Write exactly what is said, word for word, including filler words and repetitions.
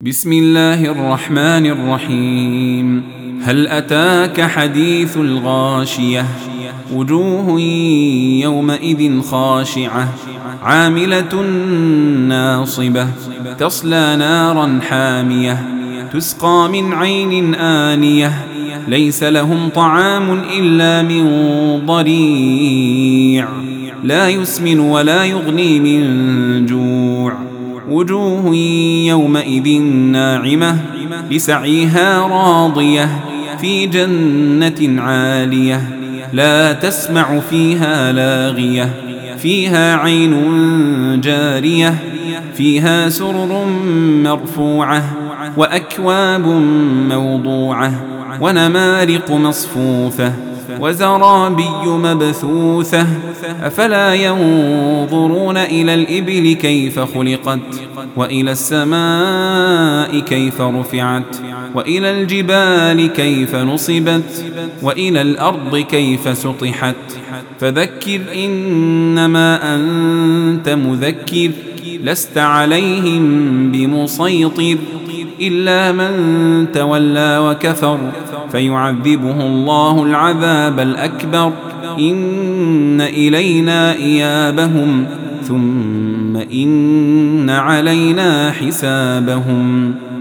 بسم الله الرحمن الرحيم. هل أتاك حديث الغاشية؟ وجوه يومئذ خاشعة عاملة ناصبة تصلى نارا حامية تسقى من عين آنية ليس لهم طعام إلا من ضريع لا يسمن ولا يغني من جوع. وجوه يومئذ ناعمة لسعيها راضية في جنة عالية لا تسمع فيها لاغية فيها عين جارية فيها سرر مرفوعة وأكواب موضوعة ونمارق مصفوفة وزرابي مبثوثة أفلا ينظرون إلى الإبل كيف خلقت وإلى السماء كيف رفعت وإلى الجبال كيف نصبت وإلى الأرض كيف سطحت فذكر إنما أنت مذكر لست عليهم بمسيطر إلا من تولى وكفر فيعذبه الله العذاب الأكبر إن إلينا إيابهم ثم إن علينا حسابهم.